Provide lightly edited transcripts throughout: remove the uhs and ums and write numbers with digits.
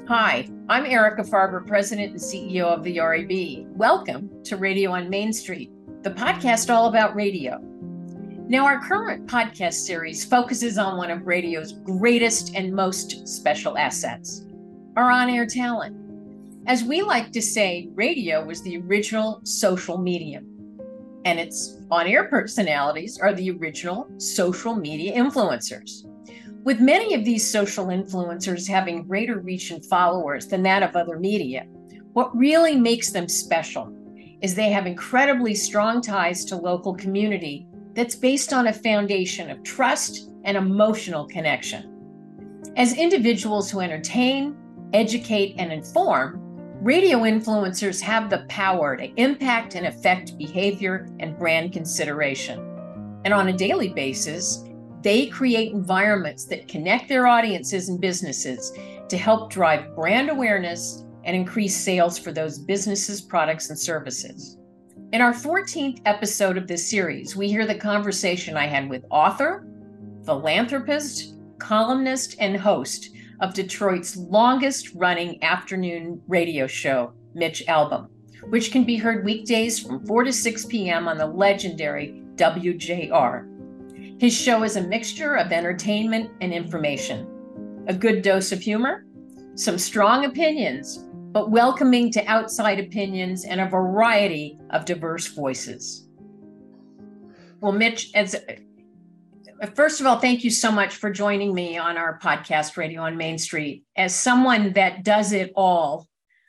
Hi, I'm Erica Farber, President and CEO of the RAB. Welcome to Radio on Main Street, the podcast all about radio. Now, our current podcast series focuses on one of radio's greatest and most special assets, our on-air talent. As we like to say, radio was the original social medium, and its on-air personalities are the original social media influencers. With many of these social influencers having greater reach and followers than that of other media, what really makes them special is they have incredibly strong ties to local community that's based on a foundation of trust and emotional connection. As individuals who entertain, educate, and inform, radio influencers have the power to impact and affect behavior and brand consideration. And on a daily basis, they create environments that connect their audiences and businesses to help drive brand awareness and increase sales for those businesses, products, and services. In our 14th episode of this series, we hear the conversation I had with author, philanthropist, columnist, and host of Detroit's longest-running afternoon radio show, Mitch Albom, which can be heard weekdays from 4 to 6 p.m. on the legendary WJR. His show is a mixture of entertainment and information, a good dose of humor, some strong opinions, but welcoming to outside opinions and a variety of diverse voices. Well, Mitch, first of all, thank you so much for joining me on our podcast, Radio on Main Street. As someone that does it all,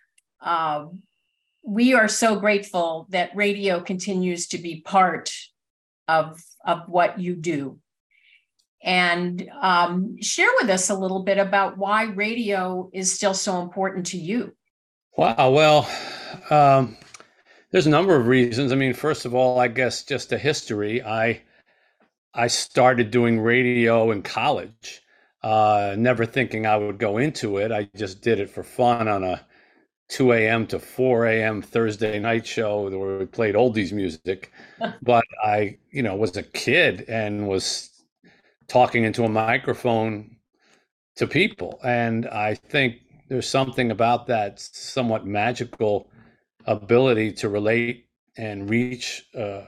we are so grateful that radio continues to be part of what you do. And share with us a little bit about why radio is still so important to you. Wow. Well, there's a number of reasons. I mean, first of all, I guess just a history. I started doing radio in college, never thinking I would go into it. I just did it for fun on a 2 a.m. to 4 a.m. Thursday night show where we played oldies music. But I, was a kid and was talking into a microphone to people. And I think there's something about that somewhat magical ability to relate and reach,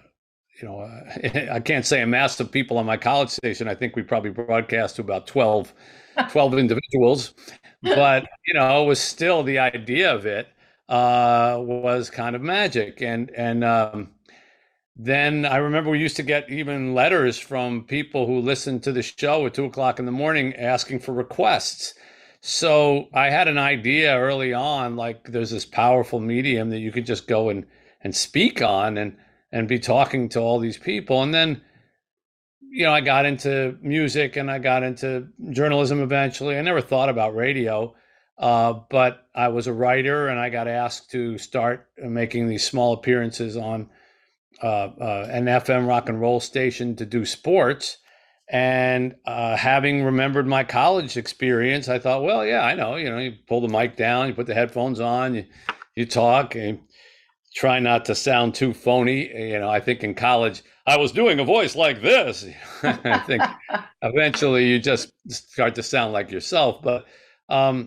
I can't say a mass of people on my college station. I think we probably broadcast to about 12 individuals. But, it was still the idea of it was kind of magic. And then I remember we used to get even letters from people who listened to the show at 2:00 in the morning asking for requests. So I had an idea early on, like there's this powerful medium that you could just go and speak on and be talking to all these people. And then, I got into music and I got into journalism eventually. I never thought about radio, but I was a writer and I got asked to start making these small appearances on an FM rock and roll station to do sports. And having remembered my college experience, I thought, well, yeah, I know, you pull the mic down, you put the headphones on, you talk, and try not to sound too phony. I think in college, I was doing a voice like this. I think eventually you just start to sound like yourself. But, I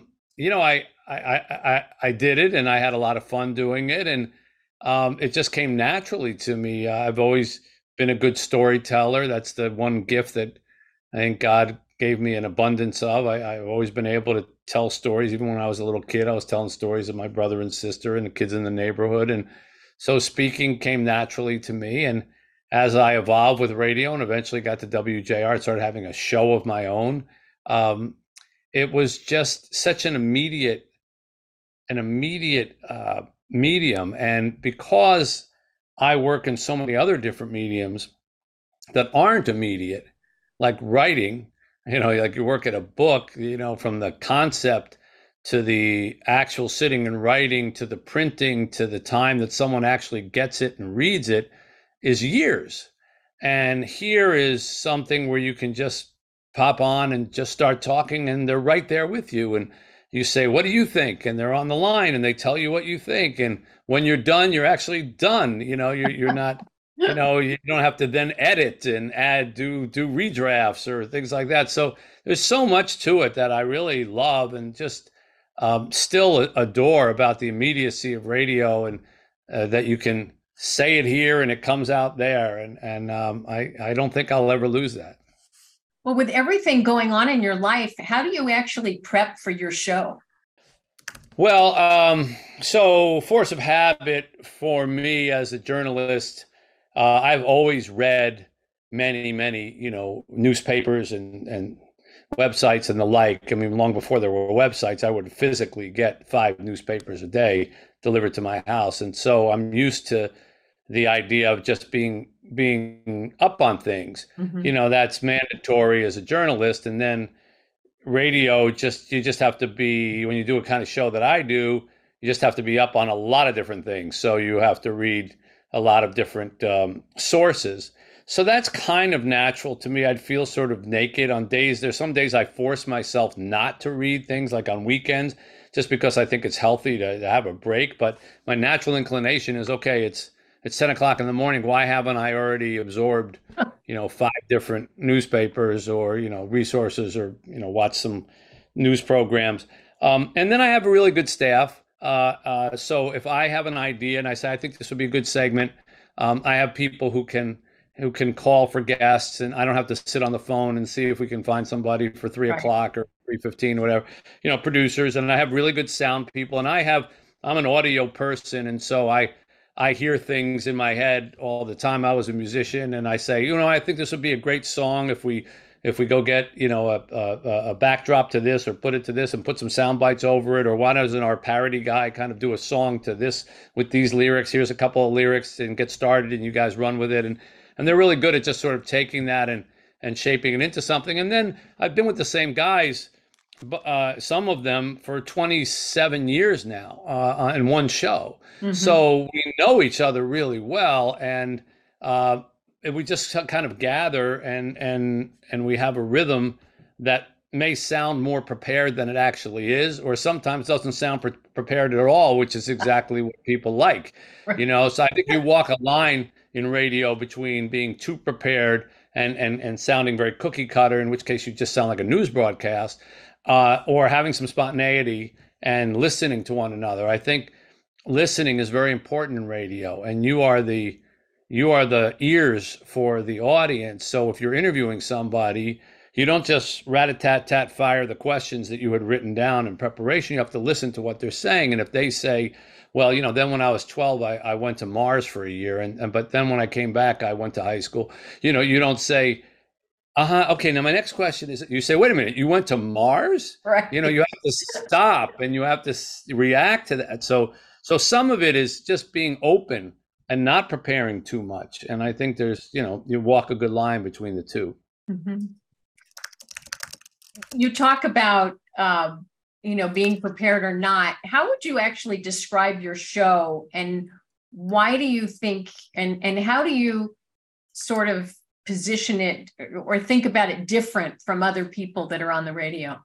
did it and I had a lot of fun doing it. And it just came naturally to me. I've always been a good storyteller. That's the one gift that I think God gave me an abundance of. I've always been able to tell stories. Even when I was a little kid, I was telling stories of my brother and sister and the kids in the neighborhood. And so speaking came naturally to me. And as I evolved with radio and eventually got to WJR, I started having a show of my own. It was just such an immediate medium. And because I work in so many other different mediums that aren't immediate, like writing, like you work at a book, from the concept to the actual sitting and writing to the printing to the time that someone actually gets it and reads it is years. And here is something where you can just pop on and just start talking and they're right there with you. And you say, what do you think? And they're on the line and they tell you what you think. And when you're done, you're actually done. You're not, you don't have to then edit and do redrafts or things like that. So there's so much to it that I really love. And just still adore about the immediacy of radio, and that you can say it here and it comes out there. And I don't think I'll ever lose that. Well, with everything going on in your life, how do you actually prep for your show? Well, so force of habit for me as a journalist, I've always read many, newspapers and websites and the like. I mean, long before there were websites, I would physically get 5 newspapers a day delivered to my house. And so I'm used to the idea of just being up on things. Mm-hmm. That's mandatory as a journalist. And then radio, you just have to be, when you do a kind of show that I do, you just have to be up on a lot of different things. So you have to read a lot of different sources. So that's kind of natural to me. I'd feel sort of naked on days. There's some days I force myself not to read things, like on weekends, just because I think it's healthy to have a break. But my natural inclination is, okay, it's 10 o'clock in the morning. Why haven't I already absorbed, 5 different newspapers or, resources, or, watch some news programs. And then I have a really good staff. So if I have an idea and I say, I think this would be a good segment, I have people who can call for guests, and I don't have to sit on the phone and see if we can find somebody for 3 Right. o'clock or 3:15 or whatever, producers. And I have really good sound people, and I'm an audio person. And so I hear things in my head all the time. I was a musician, and I say, I think this would be a great song if we go get, a backdrop to this, or put it to this and put some sound bites over it, or why doesn't our parody guy kind of do a song to this with these lyrics? Here's a couple of lyrics, and get started, and you guys run with it. And they're really good at just sort of taking that and shaping it into something. And then I've been with the same guys, some of them for 27 years now, in one show. Mm-hmm. So we know each other really well, and we just kind of gather, and we have a rhythm that may sound more prepared than it actually is, or sometimes doesn't sound prepared at all, which is exactly what people like. Right. So I think you walk a line in radio between being too prepared and sounding very cookie cutter, in which case you just sound like a news broadcast, or having some spontaneity and listening to one another. I think listening is very important in radio, and you are the ears for the audience. So if you're interviewing somebody, you don't just rat-a-tat-tat fire the questions that you had written down in preparation. You have to listen to what they're saying. And if they say, well, then when I was 12, I went to Mars for a year, but then when I came back, I went to high school. You don't say, okay, now my next question is, you say, wait a minute, you went to Mars? Right. You have to stop, and you have to react to that. So some of it is just being open and not preparing too much. And I think there's, you walk a good line between the two. Mm-hmm. You talk about, being prepared or not. How would you actually describe your show, and why do you think, and how do you sort of position it or think about it different from other people that are on the radio?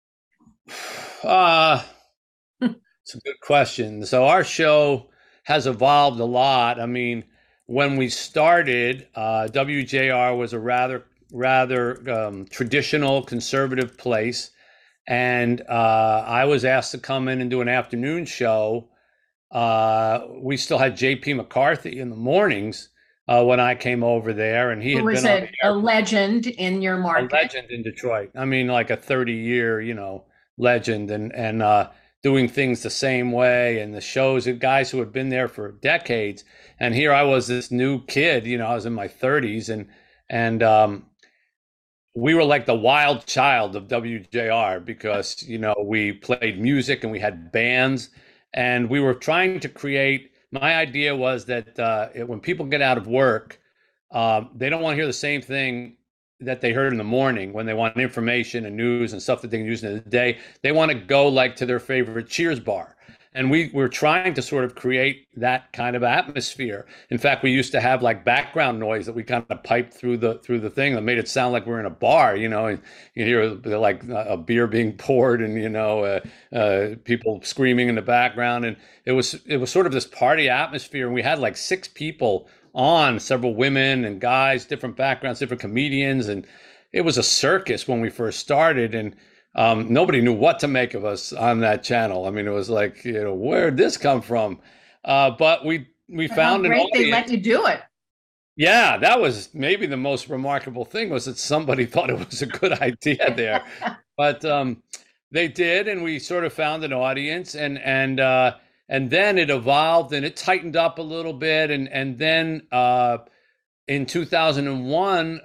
It's a good question. So our show has evolved a lot. I mean, when we started, WJR was a rather traditional conservative place. And I was asked to come in and do an afternoon show. We still had J.P. McCarthy in the mornings when I came over there, and he had been a legend in your market. A legend in Detroit. I mean, like a 30-year, legend, and doing things the same way, and the shows of guys who had been there for decades. And here I was, this new kid. I was in my 30s, and we were like the wild child of WJR, because, we played music and we had bands, and we were trying to create, my idea was that when people get out of work, they don't want to hear the same thing that they heard in the morning when they want information and news and stuff that they can use in the day. They want to go like to their favorite Cheers bar. And we were trying to sort of create that kind of atmosphere. In fact, we used to have like background noise that we kind of piped through the thing that made it sound like we're in a bar, and you hear like a beer being poured, and people screaming in the background, and it was sort of this party atmosphere. And we had like 6 people on, several women and guys, different backgrounds, different comedians, and it was a circus when we first started. And Nobody knew what to make of us on that channel. I mean, it was like, where'd this come from? But we How found an great they let audience. you do it. Yeah, that was maybe the most remarkable thing, was that somebody thought it was a good idea there. But they did, and we sort of found an audience, and then it evolved and it tightened up a little bit, and then in 2001,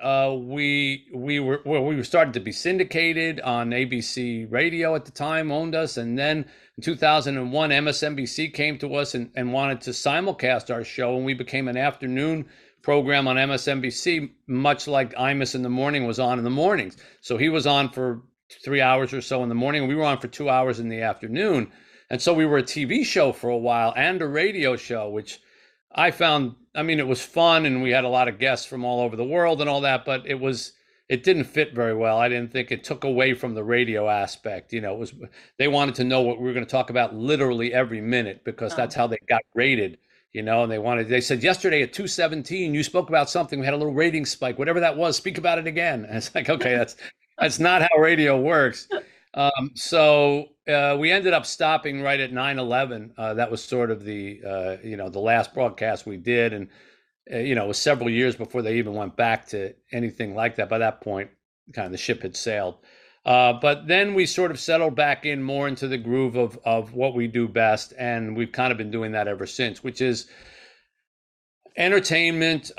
we were starting to be syndicated on ABC Radio at the time, owned us, and then in 2001, MSNBC came to us and wanted to simulcast our show, and we became an afternoon program on MSNBC, much like Imus in the Morning was on in the mornings. So he was on for 3 hours or so in the morning, and we were on for 2 hours in the afternoon. And so we were a TV show for a while and a radio show, which I found, I mean, it was fun, and we had a lot of guests from all over the world and all that, but it didn't fit very well. I didn't think it took away from the radio aspect. They wanted to know what we were going to talk about literally every minute, because that's how they got rated. And they said, yesterday at 2:17, you spoke about something. We had a little rating spike, whatever that was, speak about it again. And it's like, okay, that's not how radio works. So we ended up stopping right at 9/11. That was sort of the last broadcast we did. And, it was several years before they even went back to anything like that. By that point, kind of the ship had sailed. But then we sort of settled back in more into the groove of what we do best. And we've kind of been doing that ever since, which is entertainment,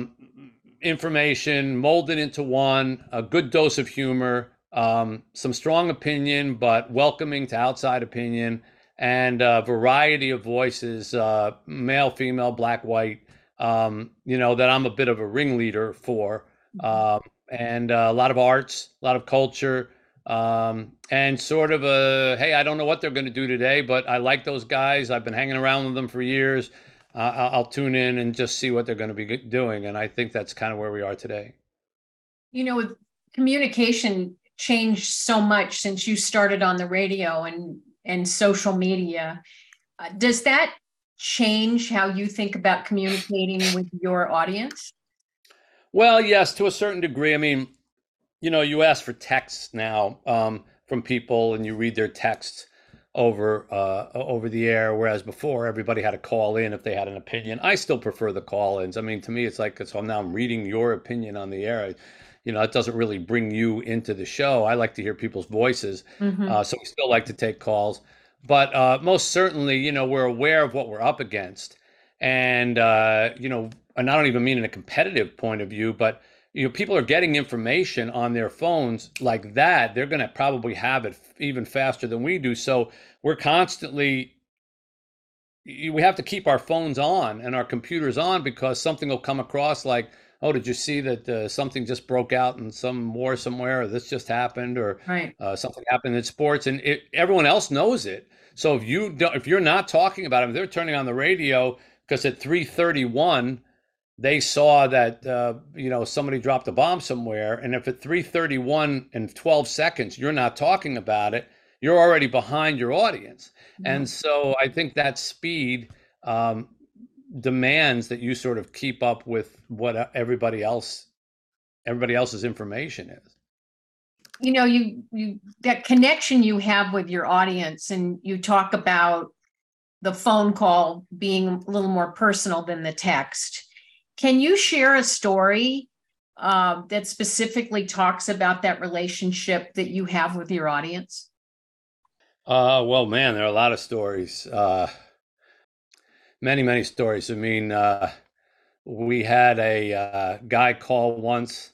information molded into one, a good dose of humor, some strong opinion, but welcoming to outside opinion, and a variety of voices, male, female, black, white, that I'm a bit of a ringleader for. And a lot of arts, a lot of culture, and sort of hey, I don't know what they're going to do today, but I like those guys. I've been hanging around with them for years. I'll tune in and just see what they're going to be doing. And I think that's kind of where we are today. With communication changed so much since you started on the radio and social media. Does that change how you think about communicating with your audience? Well, yes, to a certain degree. I mean, you ask for texts now from people, and you read their texts over the air, whereas before everybody had to call in if they had an opinion. I still prefer the call-ins. I mean, to me, it's like, so now I'm reading your opinion on the air. It doesn't really bring you into the show. I like to hear people's voices. So we still like to take calls. But most certainly, we're aware of what we're up against. And, and I don't even mean in a competitive point of view, but, people are getting information on their phones like that. They're going to probably have it even faster than we do. So we're constantly, we have to keep our phones on and our computers on, because something will come across like, oh, did you see that something just broke out in some war somewhere, or this just happened, or right. Something happened in sports, and everyone else knows it. So if you're not talking about it, if they're turning on the radio because at 3:31 they saw that somebody dropped a bomb somewhere, and if at 3:31 and 12 seconds you're not talking about it, you're already behind your audience. And so I think that speed demands that you sort of keep up with what everybody else's information is. You that connection you have with your audience, and you talk about the phone call being a little more personal than the text. Can you share a story that specifically talks about that relationship that you have with your audience? Well, man, there are a lot of stories. Many, many stories. I mean, we had a guy call once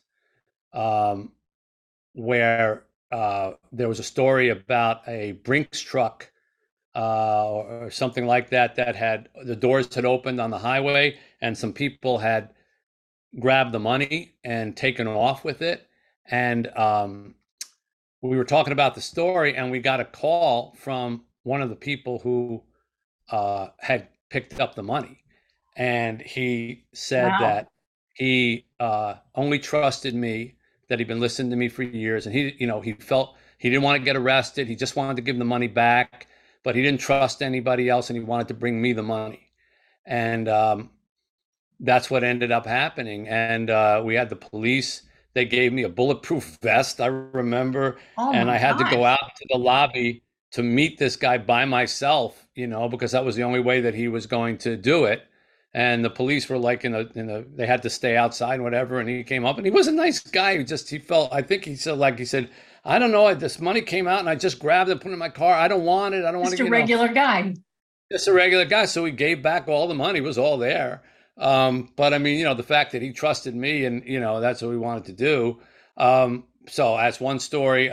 where there was a story about a Brinks truck or something like that had the doors had opened on the highway, and some people had grabbed the money and taken off with it. And we were talking about the story, and we got a call from one of the people who had picked up the money, and he said that he only trusted me, that he'd been listening to me for years, and he felt he didn't want to get arrested. He just wanted to give the money back, but he didn't trust anybody else, and he wanted to bring me the money. And that's what ended up happening. And we had the police They gave me a bulletproof vest, I remember, Oh and my I had to go gosh. out to the lobby to meet this guy by myself, because that was the only way that he was going to do it. And the police were like they had to stay outside and whatever. And he came up and he was a nice guy. He felt, I think he said, I don't know, this money came out and I just grabbed it, put it in my car. I don't want it. I don't want Just to, a regular guy. just a regular guy. So he gave back all the money, it was all there. But I mean, the fact that he trusted me and, that's what we wanted to do. So that's one story.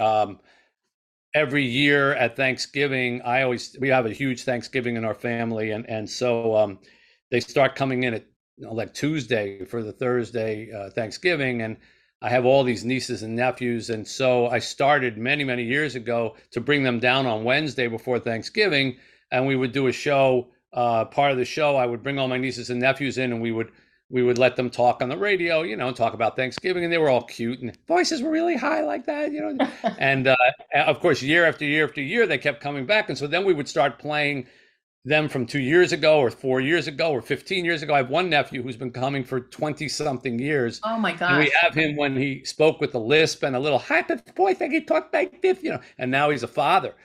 Every year at Thanksgiving, we have a huge Thanksgiving in our family. And so they start coming in at like Tuesday for the Thursday Thanksgiving. And I have all these nieces and nephews. And so I started many, many years ago to bring them down on Wednesday before Thanksgiving. And we would do a show. Part of the show, I would bring all my nieces and nephews in, and we would let them talk on the radio, talk about Thanksgiving, and they were all cute and voices were really high like that, And of course, year after year after year, they kept coming back, and so then we would start playing them from 2 years ago, or 4 years ago, or 15 years ago. I have one nephew who's been coming for 20 something years. Oh my And we gosh. have him when he spoke with a lisp and a little high pitched voice, like he talked like this, and now he's a father,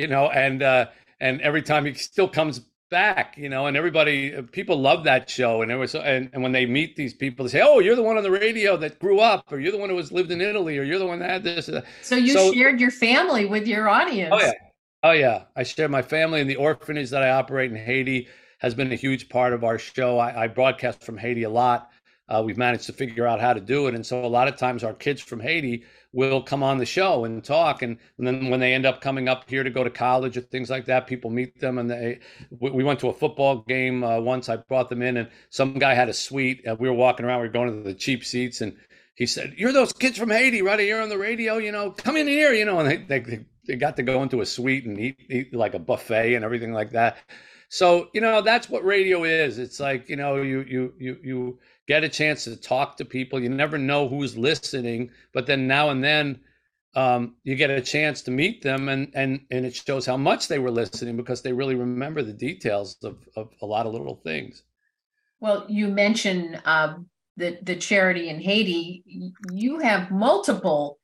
and every time he still comes back, and people love that show. And and when they meet these people, they say, oh, you're the one on the radio that grew up, or you're the one who lived in Italy, or you're the one that had this. So you shared your family with your audience. Oh yeah. Oh yeah. I share my family, and the orphanage that I operate in Haiti has been a huge part of our show. I broadcast from Haiti a lot. We've managed to figure out how to do it. And so a lot of times our kids from Haiti will come on the show and talk. And then when they end up coming up here to go to college or things like that, people meet them. And we went to a football game once. I brought them in, and some guy had a suite. We were walking around. We were going to the cheap seats, and he said, "You're those kids from Haiti, right? You're on the radio, come in here, And they got to go into a suite and eat like a buffet and everything like that. So, that's what radio is. It's like, you get a chance to talk to people. You never know who's listening, but then now and then you get a chance to meet them, and it shows how much they were listening, because they really remember the details of a lot of little things. Well, you mentioned the charity in Haiti. You have multiple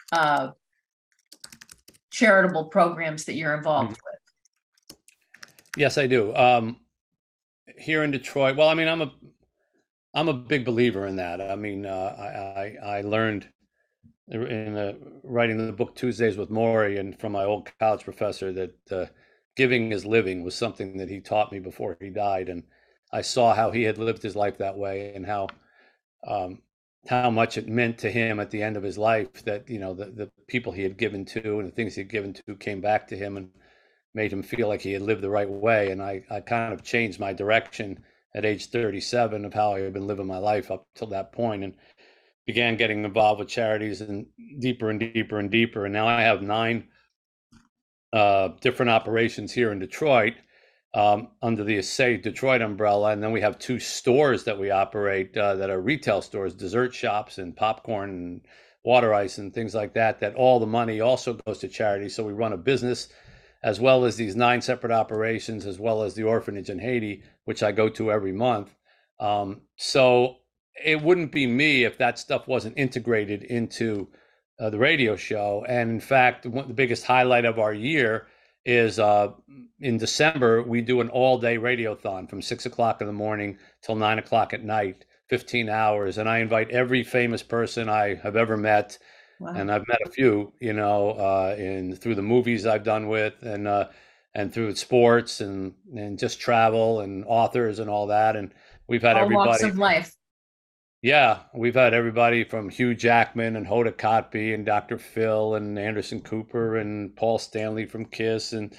charitable programs that you're involved with. Yes, I do. Here in Detroit, well, I mean, I'm a big believer in that. I mean, I learned in writing the book Tuesdays with Morrie, and from my old college professor, that giving is living was something that he taught me before he died, and I saw how he had lived his life that way, and how much it meant to him at the end of his life that the people he had given to and the things he had given to came back to him and made him feel like he had lived the right way. And I kind of changed my direction at age 37 of how I had been living my life up till that point, and began getting involved with charities and deeper and deeper and deeper. And now I have 9 different operations here in Detroit under the Say Detroit umbrella. And then we have 2 stores that we operate that are retail stores, dessert shops and popcorn and water ice and things like that, that all the money also goes to charity. So we run a business as well as these 9 separate operations, as well as the orphanage in Haiti, which I go to every month. So it wouldn't be me if that stuff wasn't integrated into the radio show. And in fact, the biggest highlight of our year is in December, we do an all-day radiothon from 6 o'clock in the morning till 9 o'clock at night, 15 hours. And I invite every famous person I have ever met. Wow. And I've met a few, through the movies I've done with, and through sports and just travel and authors and all that. And we've had all everybody. Walks of life. Yeah, we've had everybody from Hugh Jackman and Hoda Kotb and Dr. Phil and Anderson Cooper and Paul Stanley from Kiss, and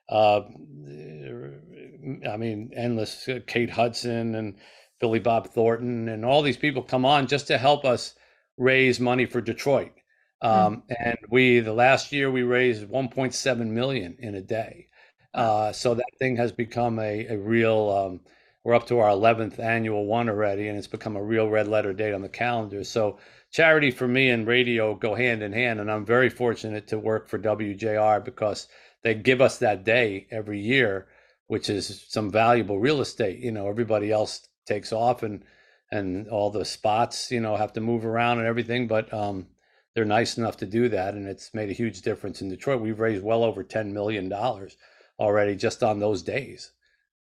endless Kate Hudson and Billy Bob Thornton, and all these people come on just to help us raise money for Detroit. And the last year we raised 1.7 million in a day. So that thing has become a real, we're up to our 11th annual one already, and it's become a real red letter date on the calendar. So charity for me and radio go hand in hand. And I'm very fortunate to work for WJR because they give us that day every year, which is some valuable real estate. Everybody else takes off and and all the spots, have to move around and everything, but they're nice enough to do that, and it's made a huge difference in Detroit. We've raised well over $10 million already just on those days.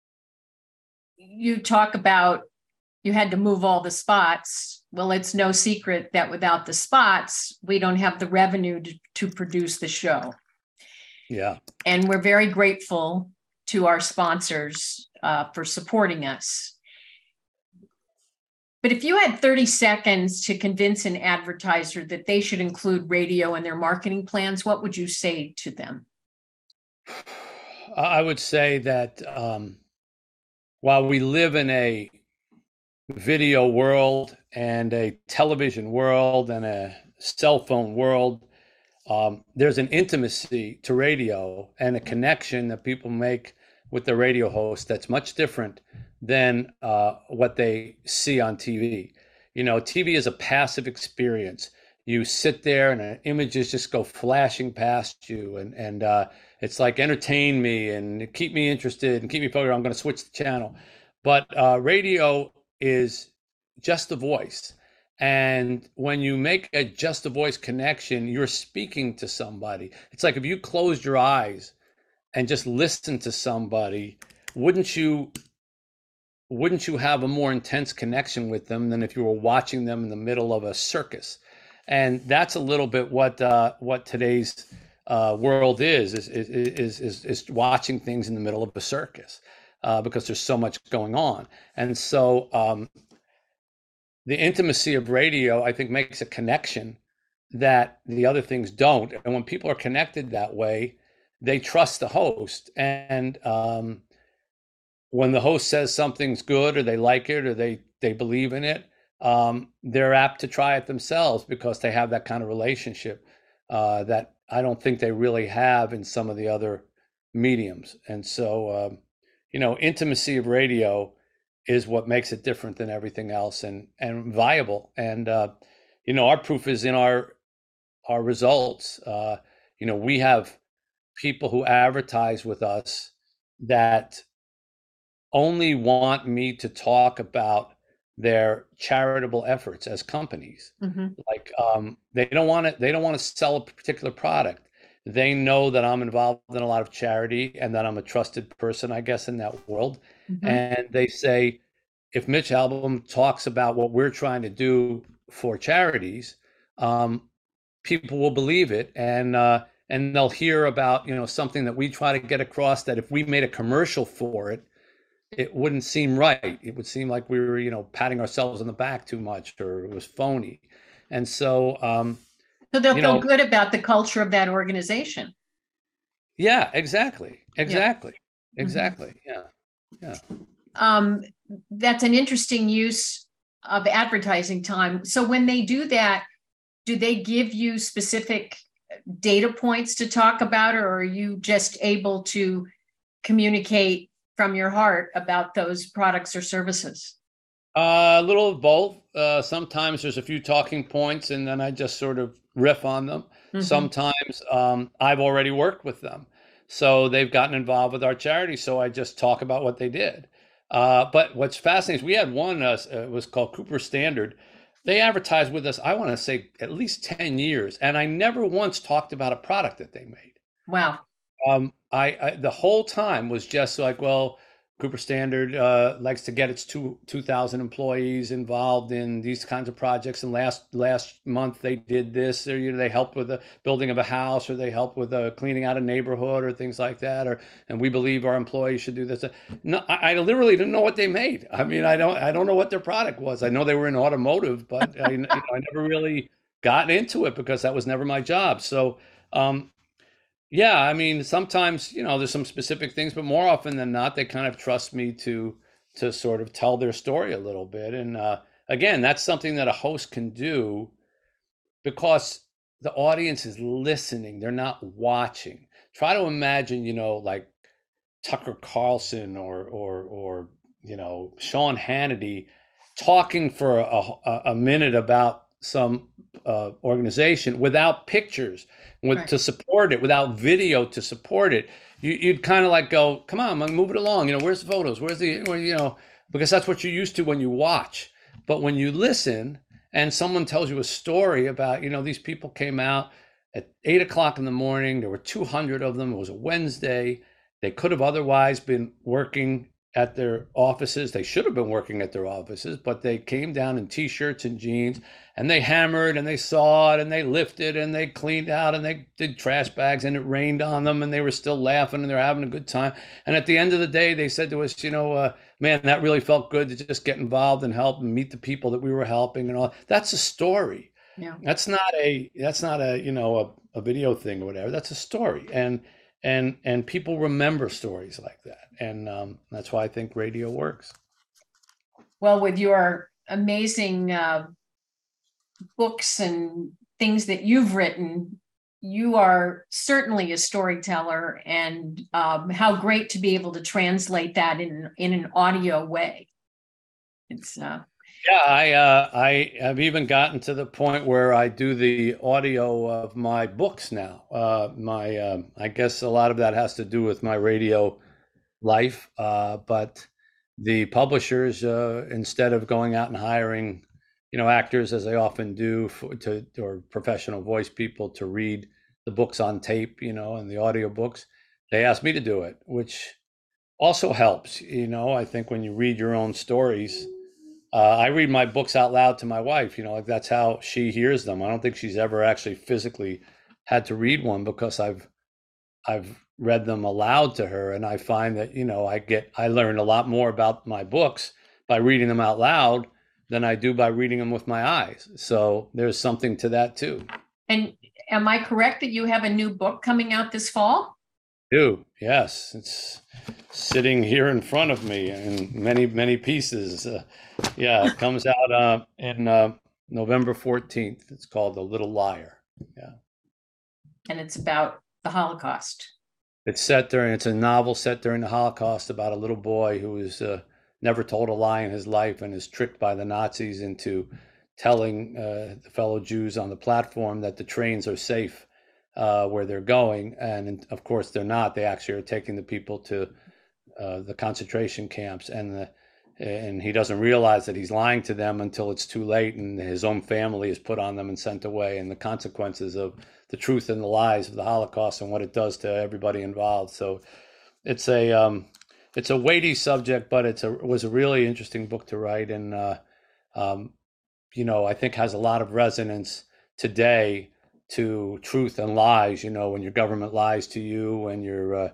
You talk about you had to move all the spots. Well, it's no secret that without the spots, we don't have the revenue to produce the show. Yeah. And we're very grateful to our sponsors for supporting us. But if you had 30 seconds to convince an advertiser that they should include radio in their marketing plans, what would you say to them? I would say that while we live in a video world and a television world and a cell phone world, there's an intimacy to radio and a connection that people make with the radio host that's much different than what they see on TV. TV is a passive experience. You sit there and images just go flashing past you, and it's like, entertain me and keep me interested and keep me focused. I'm going to switch the channel. But radio is just the voice. And when you make a just a voice connection, you're speaking to somebody. It's like if you closed your eyes and just listen to somebody, wouldn't you have a more intense connection with them than if you were watching them in the middle of a circus? And that's a little bit what today's world is watching things in the middle of a circus, because there's so much going on. And so the intimacy of radio, I think, makes a connection that the other things don't. And when people are connected that way, they trust the host. And when the host says something's good, or they like it, or they believe in it, they're apt to try it themselves because they have that kind of relationship that I don't think they really have in some of the other mediums. And so, intimacy of radio is what makes it different than everything else, and viable. And, our proof is in our results. We have people who advertise with us that only want me to talk about their charitable efforts as companies. Mm-hmm. Like they don't want to sell a particular product. They know that I'm involved in a lot of charity and that I'm a trusted person, I guess, in that world. Mm-hmm. And they say, if Mitch Albom talks about what we're trying to do for charities, people will believe it, and they'll hear about something that we try to get across, that if we made a commercial for it, it wouldn't seem right. It would seem like we were, patting ourselves on the back too much, or it was phony. And so, so they'll feel good about the culture of that organization. Yeah, exactly. Mm-hmm. Yeah. That's an interesting use of advertising time. So when they do that, do they give you specific data points to talk about, or are you just able to communicate from your heart about those products or services? A little of both. Sometimes there's a few talking points and then I just sort of riff on them. Mm-hmm. Sometimes I've already worked with them, so they've gotten involved with our charity, so I just talk about what they did. But what's fascinating is we had one, it was called Cooper Standard. They advertised with us, I want to say, at least 10 years. And I never once talked about a product that they made. Wow. I the whole time was just like, well, Cooper Standard likes to get its 2,000 employees involved in these kinds of projects. And last month they did this, or they helped with the building of a house, or they helped with cleaning out a neighborhood, or things like that. And we believe our employees should do this. No, I literally didn't know what they made. I mean, I don't know what their product was. I know they were in automotive, but I never really got into it because that was never my job. So. Yeah, I mean, sometimes, there's some specific things, but more often than not, they kind of trust me to sort of tell their story a little bit. And again, that's something that a host can do because the audience is listening. They're not watching. Try to imagine, like Tucker Carlson or Sean Hannity talking for a minute about some organization without pictures, to support it, without video to support it. You'd kind of like go, come on, move it along. Where's the photos? Where's the, because that's what you're used to when you watch. But when you listen and someone tells you a story about, these people came out at 8 o'clock in the morning, there were 200 of them. It was a Wednesday. They could have otherwise been working at their offices. They should have been working at their offices, but they came down in t-shirts and jeans, and they hammered and they sawed and they lifted and they cleaned out and they did trash bags, and it rained on them, and they were still laughing and they're having a good time. And at the end of the day, they said to us, man, that really felt good to just get involved and help and meet the people that we were helping and all. That's a story. Yeah. That's not a a video thing or whatever. That's a story. And people remember stories like that. And that's why I think radio works. Well, with your amazing books and things that you've written, you are certainly a storyteller, and how great to be able to translate that in an audio way. It's yeah, I have even gotten to the point where I do the audio of my books now. I guess a lot of that has to do with my radio life, but the publishers, instead of going out and hiring, actors as they often do or professional voice people to read the books on tape, and the audio books, they asked me to do it, which also helps. I think when you read your own stories, I read my books out loud to my wife, like that's how she hears them. I don't think she's ever actually physically had to read one, because I've read them aloud to her, and I find that, I learn a lot more about my books by reading them out loud than I do by reading them with my eyes. So there's something to that too. And am I correct that you have a new book coming out this fall? Yes, it's sitting here in front of me in many pieces. It comes out in November 14th. It's called The Little Liar. Yeah, and it's about the Holocaust. It's a novel set during the Holocaust about a little boy who is never told a lie in his life and is tricked by the Nazis into telling the fellow Jews on the platform that the trains are safe where they're going. And of course they're not. They actually are taking the people to the concentration camps, and he doesn't realize that he's lying to them until it's too late, and his own family is put on them and sent away, and the consequences of the truth and the lies of the Holocaust and what it does to everybody involved. So it's a weighty subject, but it was a really interesting book to write, and I think has a lot of resonance today to truth and lies. When your government lies to you, when your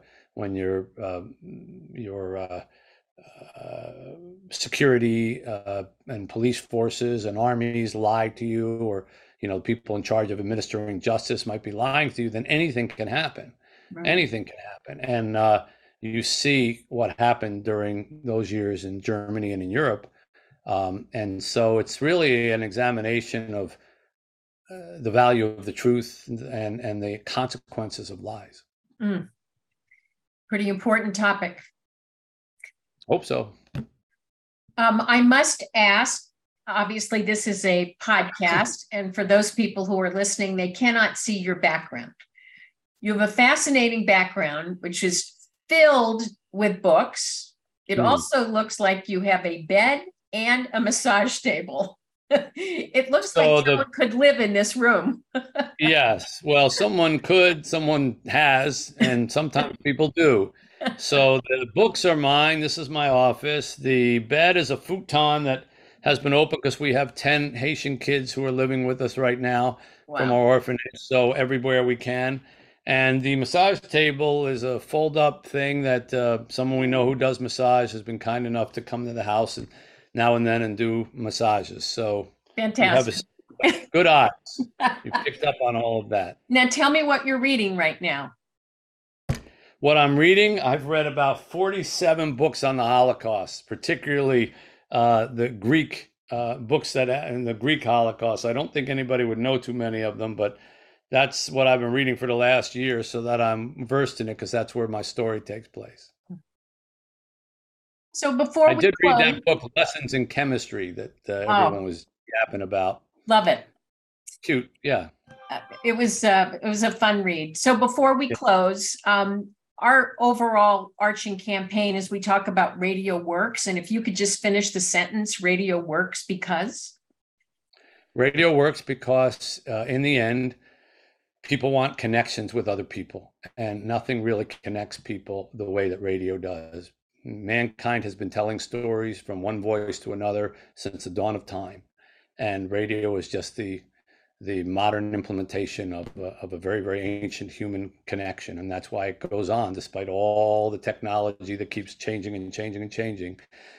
security and police forces and armies lie to you, or people in charge of administering justice might be lying to you, then anything can happen. Right. Anything can happen. And you see what happened during those years in Germany and in Europe. And so it's really an examination of the value of the truth and the consequences of lies. Pretty important topic. Hope so. I must ask, obviously this is a podcast, and for those people who are listening, they cannot see your background. You have a fascinating background, which is filled with books. It also looks like you have a bed and a massage table. It looks like someone could live in this room. Yes. Well, someone could, someone has, and sometimes people do. So the books are mine. This is my office. The bed is a futon that has been open because we have 10 Haitian kids who are living with us right now. Wow. From our orphanage. So everywhere we can. And the massage table is a fold-up thing that someone we know who does massage has been kind enough to come to the house and now and then and do massages. So fantastic. You have good eyes. You picked up on all of that. Now tell me what you're reading right now. What I'm reading, I've read about 47 books on the Holocaust, particularly the Greek books in the Greek Holocaust. I don't think anybody would know too many of them, but that's what I've been reading for the last year so that I'm versed in it, because that's where my story takes place. So before I did read that book, Lessons in Chemistry, that everyone was yapping about. Love it. Cute, yeah. It was a fun read. So before we close, our overall arching campaign is we talk about radio works. And if you could just finish the sentence, radio works because? Radio works because in the end, people want connections with other people, and nothing really connects people the way that radio does. Mankind has been telling stories from one voice to another since the dawn of time, and radio is just the modern implementation of a very, very ancient human connection. And that's why it goes on, despite all the technology that keeps changing and changing and changing.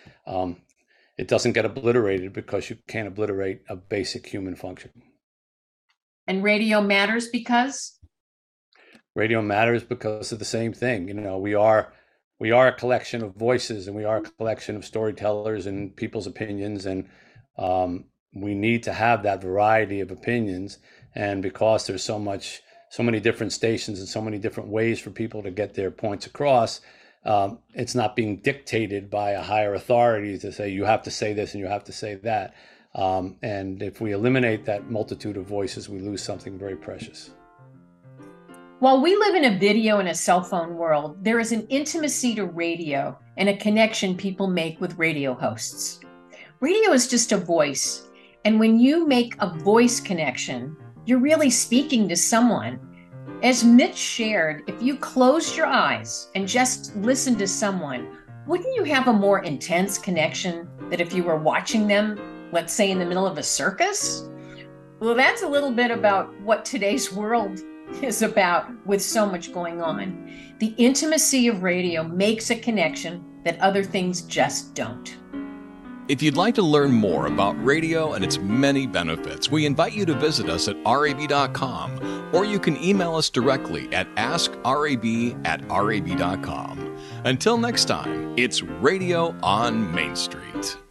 It doesn't get obliterated because you can't obliterate a basic human function. And radio matters because? Radio matters because of the same thing. You know, we are a collection of voices, and we are a collection of storytellers and people's opinions. And we need to have that variety of opinions. And because there's so many different stations and so many different ways for people to get their points across, it's not being dictated by a higher authority to say, you have to say this and you have to say that. And if we eliminate that multitude of voices, we lose something very precious. While we live in a video and a cell phone world, there is an intimacy to radio and a connection people make with radio hosts. Radio is just a voice. And when you make a voice connection, you're really speaking to someone. As Mitch shared, if you closed your eyes and just listened to someone, wouldn't you have a more intense connection than if you were watching them, let's say in the middle of a circus? Well, that's a little bit about what today's world is about with so much going on. The intimacy of radio makes a connection that other things just don't. If you'd like to learn more about radio and its many benefits, we invite you to visit us at rab.com, or you can email us directly at askrab@rab.com. Until next time, it's Radio on Main Street.